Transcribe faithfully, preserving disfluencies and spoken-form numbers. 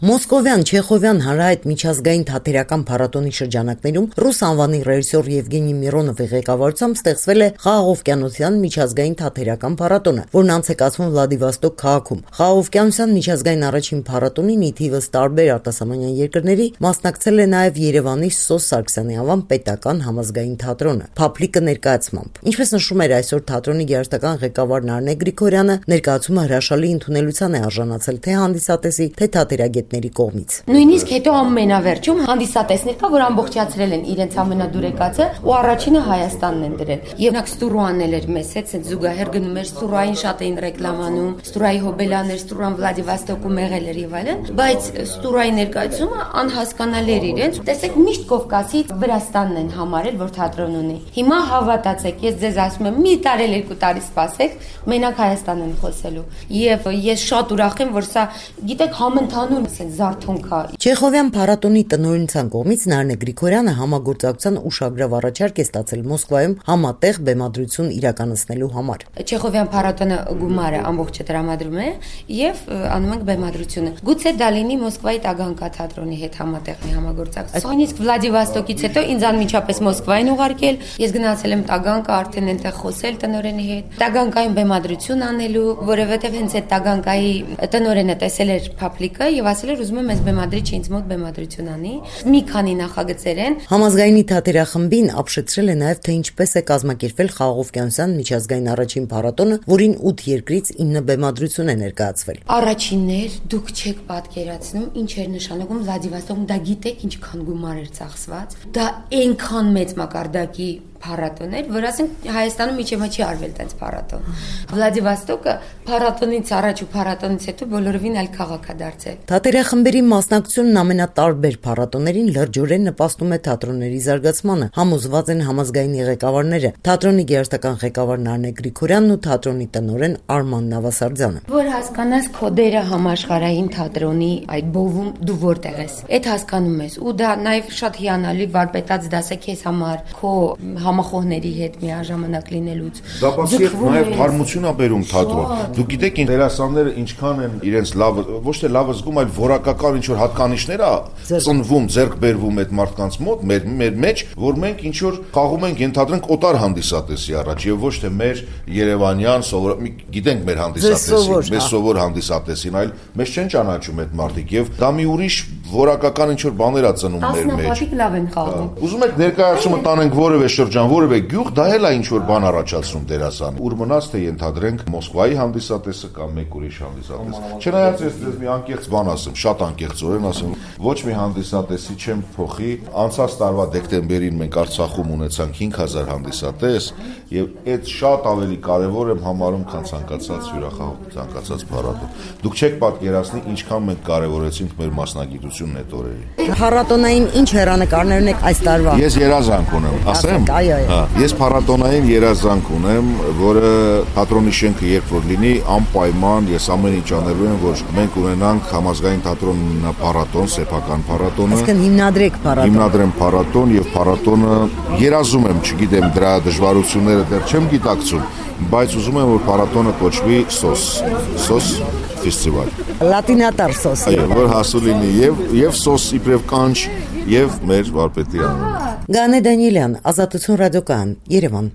Մոսկովյան Չեխովյան հանրահայտ միջազգային թատերական փառատոնի շրջանակներում ռուս անվանի ռեժիսոր Եվգենի Միրոնովի ղեկավարությամբ ստեղծվել է Խաղաղօվկիանոսյան միջազգային թատերական փառատոնը, որն անց է կացվում Վլադիվոստոկ քաղաքում։ Խաղաղօվկիանոսյան միջազգային առաջին փառատոնին ի թիվս տարբեր արտասահմանյան երկրների մասնակցել է նաև Երևանի Սոս Սարգսյանի անվան պետական համազգային թատրոնը։ Փափլիկը ներկայացմամբ։ Ինչպես նշում էր այսօր թատրոնի գեղարվեստական ղեկավար Նարնե Գրիգորյանը, ներկայացումը հրաշալի ընդունելության է արժանացել թե հանդիսատեսի, թե թատերագետների կողմից։ Նույնիսկ հետո ամենավերջում հանդիսատեսներ կա, որ ամբողջացրել են իրենց ամենադուրեկացը ու առաջինը Հայաստանն են դրել։ Եվ նա Ստուրուանն էր մեզ հետ, այդ զուգահեռ գնում էր Ստուրային շատ էին ռեկլամանում, Ստուրայի հոբելաներ, Ստուրան Վլադիվոստոկում եղել էր եւ այլն, բայց Ստուրայի ներկայացումը անհասկանալի էր իրենց։ Տեսեք, միշտ Կովկասից Վրաստանն են համարել, որ թատրոն ունի։ Հիմա հավատացեք, ես ձեզ ասում եմ, մի տարի, երկու տարի սպասեք, մենակ Հայաստանն են խոսելու։ Եվ ես շատ ուրախ եմ, որ սա, գիտեք, համընդհանուր զարթոնք է։ Չեխովյան փառատոնի տնօրինության կողմից Նարնե Գրիգորյանը համագործակցության ուշագրավ առաջարկ է ստացել Մոսկվայում համատեղ բեմադրություն իրականացնելու համար։ Չեխովյան փառատոնը գումարը ամբողջը տրամադրում է եւ անում ենք բեմադրությունը։ Գուցե դա լինի Մոսկվայի Տագանկա թատրոնի հետ համատեղ մի համագործակցություն։ Նույնիսկ Վլադիվոստոկից հետո ինձ անմիջապես Մոսկվային ուղարկել, ես գնացել եմ Տագանկա, արդեն այնտեղ խոսել տնօրենի հետ։ Տագանկայում բեմադրություն անելու, որովհետեւ հենց այդ Տագանկայի տնօրենը տեսել էր Փափլիկը եւ ասել էր ուզում եմ այս բեմադրիչը ինձ մոտ բեմադրություն անի։ Մի քանի նախագծեր են։ Համազգայինի թատերախմբին ապշեցրել է նաև թե ինչպես է կազմակերպվել Խաղաղօվկիանոսյան միջազգային առաջին փառատոնը, որին ութ երկրից ինը բեմադրություն է ներկայացվել։ Առաջիններ դուք չեք պատկերացնում ինչ էր նշանակում Վլադիվոստոկում, դա գիտեք ինչքան գումար էր ծախսված։ Դա այնքան մեծ մակարդակի փառատոներ, որ ասենք Հայաստանում իջեմա չի արվել տենց փառատոն։ Վլադիվոստոկը փառատոնից առաջ ու փառատոնից հետո բոլորովին այլ քաղաք է դարձել։ Թատերախմբերի մասնակցությունն ամենատարբեր փառատոներին լրջորեն նպաստում է թատրոնների զարգացմանը, համոզված են համազգայինի ղեկավարները, թատրոնի գեղարվեստական ղեկավար Նարնե Գրիգորյանն ու թատրոնի տնօրեն Արման Նավասարդյանը։ Որ հասկանաս քո դերը համաշխարհային թատրոնի այդ բովում դու որտեղ ես։ Այդ հասկանում ես ու դա նաև շատ հիանալի վարպետաց դաս է քեզ համար, քո համախոհների հետ միաժամանակ լինելուց։ Դա բացի նաև թարմություն է բերում թատրոն։ Դուք գիտեք, դերասանները ինչքան են իրենց լավ, ոչ թե լավը զգում, այլ որակական ինչ որ հատկանիշներ է ծնվում, ձեռք բերվում այդ մարդկանց մոտ, մեր մեր մեջ, որ մենք ինչ որ խաղում ենք, ենթադրենք օտար հանդիսատեսի առաջ եւ ոչ թե մեր երևանյան սովոր, գիտենք մեր հանդիսատեսին, մեր սովոր հանդիսատեսին, այլ մեզ չեն ճանաչում այդ մարդիկ եւ դա մի ուրիշ որակական ինչ որ բաներ է ծնում մեր մեջ։ Ասնապատիկ լավ են խաղում։ Ուզում եք ներկայացումը տանենք որևէ շրջան, որևէ գյուղ, դա էլ է ինչ որ բան առաջացնում դերասան։ Ուր մնաց թե ենթադրենք Մոսկվայի հանդիսատեսը կամ մեկ ուրիշ հանդիսատես։ Չնայած ես դες մի անկեղծ բան ասեմ, շատ անկեղծորեն ասեմ, ոչ մի հանդիսատեսի չեմ փոխի։ Անցած տարվա դեկտեմբերին մենք Արցախում ունեցանք հինգ հազար հանդիսատես եւ այդ շատ ավելի կարեւոր եմ համարում, քան ցանկացած հյուրախաղ, ցանկացած փառատոն։ Դուք չեք պատկերացնի ինչքան մենք կարեւորեցինք մեր մասնագիտությունն այդ օրերին։ Փառատոնային ինչ հեռանկարներն եք այս տարվա։ Ես երազանք ունեմ, ասեմ։ Այո, այո։ Ես փառատոնային երազանք ունեմ, որը թատրոնի շենքը երբ որ լինի, անպայման ես ամեն ինչ անելու եմ, որ մենք ունենանք համազգային թատրոն փառատոն, սեփական փառատոնը։ Այսինքն հիմնադրեք փառատոն։ Հիմնադրեմ փառատոն եւ փառատոնը երազում եմ, չգիտեմ դրա դժվարությունները դեռ չեմ գիտակցում, բայց ուզում եմ որ փառատոնը կոչվի Սոս, Սոս ֆեստիվալ։ Լատինատար Սոս։ Այո, որ հասու լինի եւ եւ Սոս իբրև կանչ եւ մեր վարպետի անունը։ Գանե Դանիելյան, Ազատություն ռադիոկայան, Երևան։